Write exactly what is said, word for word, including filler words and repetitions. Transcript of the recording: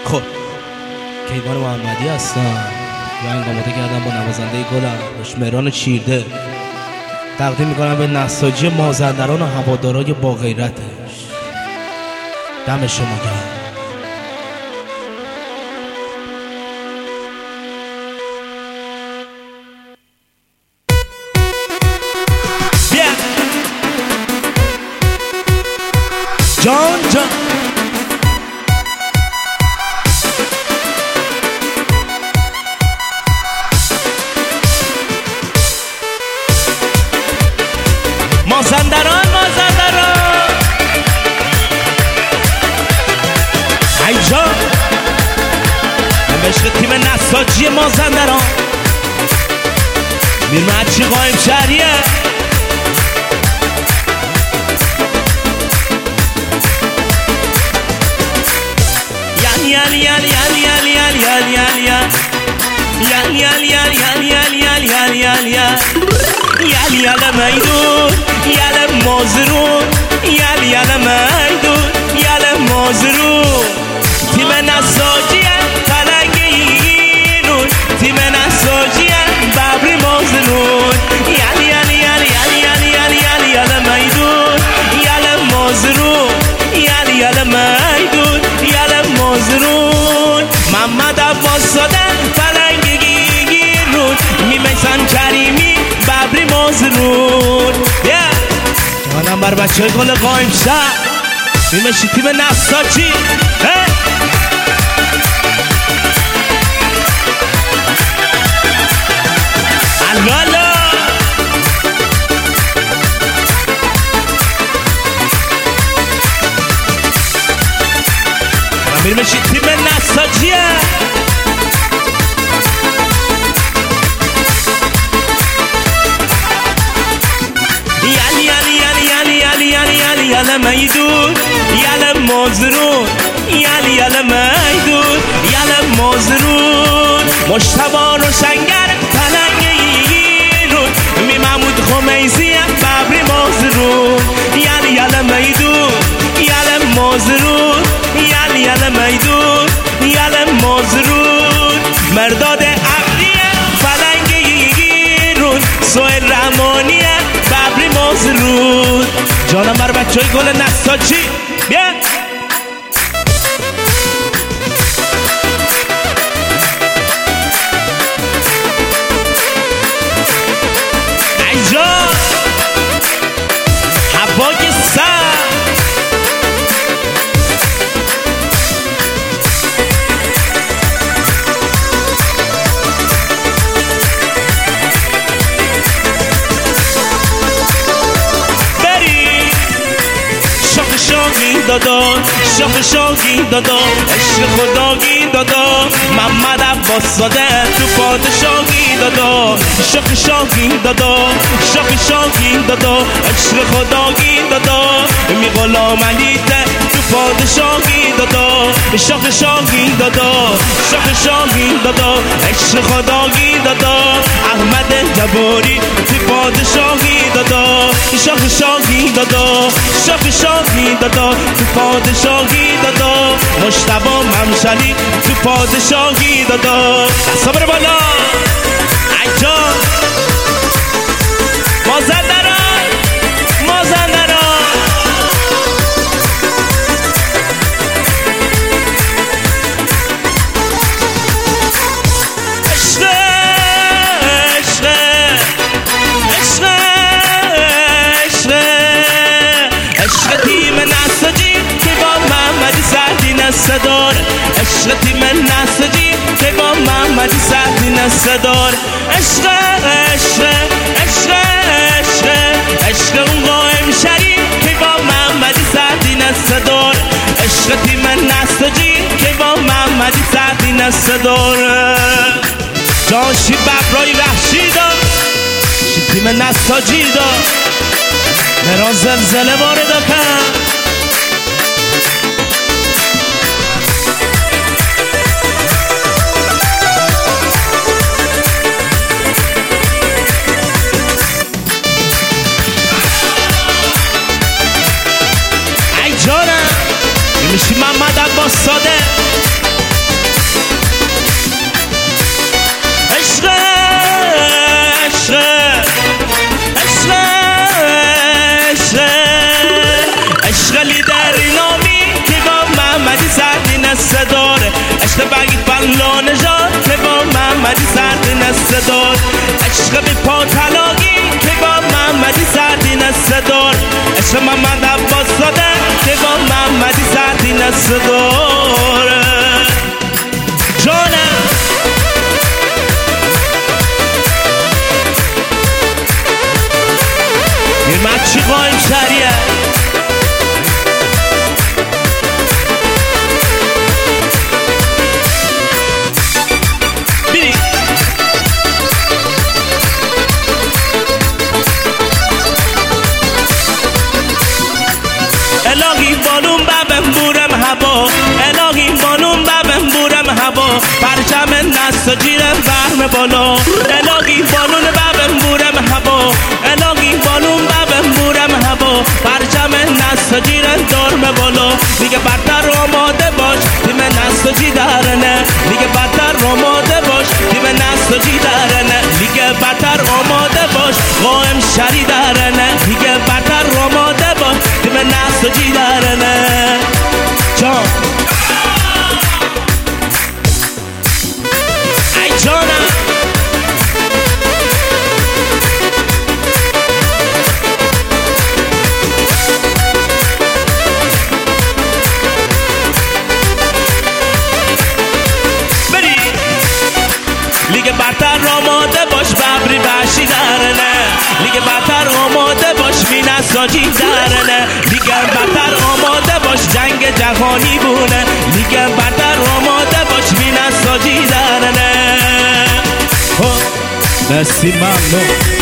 خب کیوان محمدی هستم رنگ آماده کردم با نوازنده گلم مهران چیرده تقدیم میکنم به نساجی مازندران و هوادارای با غیرتش. دم شما گرم. جان جان مازندران مازندران ای جان من به عشق تیم نساجی مازندران میرمد چی قایم شهریه یال یال یال یال یال یال یال یال یال یال یال یال یال یال یال یال یال یال میدون یال مازرون یال یال میدون یال مازرون تیم نساجی پلنگ ایرون تیم نساجی ببری مازرون یال یال یال یال یال یال یال یال میدون یال مازرون یال یال میدون یال مازرون محمد عباس دادن پلنگ گیرون میمیسن کریمی ببری مازرون جانم بر بچه های گل قایم شهر میمشی تیم نساجی الوالا میمشی تیم نساجی یال میدون یال مازرون یال یال میدون یال مازرون مشتبه روشنگر پلنگ ایرون می محمود خمیسی ببری مازرون یال یال میدون یال مازرون یال یال میدون یال مازرون مرداد عقلی پلنگ ایرون سویل رحمانی ببری مازرون جانم بر بچه های گل نساجی بیا ای جان هوای سر دادا شاخ شاگی دادا عشق خداگی دادا محمد عباس زاده تو پادشاهی دادا شاخ شاگی دادا شاخ شاگی دادا عشق خداگی دادا می غلام علیته تو پادشاهی دادا شاخ شاگی دادا شاخ شاگی دادا عشق خداگی دادا احمد جباری تو پادشاهی دادا شاخ شاگی دادا شاخ شاگی دادا تو پادشاهی دادا مشتبه ممشلی تو پادشاهی دادا صبر بالا ای جان مازندران مازندران عشق عشق عشق عشق عشق تیم نساجی که با محمدی سعدی نسدار عشق تیم نساجی که با محمدی سعدی نسدار عشق عشق عشق عشق عشق اون قائم شریف که با محمدی سعدی نسدار عشق تیم نساجی که با محمدی سعدی نسدار جانشی ببرای وحشی دار تیم نساجی دار مران زلزله وارد کن ای جانم میشی محمد عباس ساده عشق بگی فلان جا که با محمدی سردی نست دار عشق بی پا تلاقی که با محمدی سردی نست دار عشق محمد عباس زاده که با محمدی سردی نست دار جانم یه مچی قایم سریه بیری الهی بالون ببم بورم هوا الهی بالون ببم بورم هوا پرچم نست و جیرم برم بالا الهی بالون ببم بورم هوا الهی بالون ببم بورم هوا پرچم نست و جیرم دارم بالا میگه بدتر آماده باش تیم نست و جی درنه میگه بدتر آماده باش تیم نست و جی درنه میگه بدتر آماده باش قائم شری درنه میگه بدتر آماده باش تیم نست و جی درنه جان ای جانم لیگ برتر آماده باش ببری بشی درنه لیگ برتر آماده باش مینه ساجی درنه لیگ برتر آماده باش جنگ جهانی بونه لیگ برتر آماده باش مینه ساجی درنه مرسی ممنون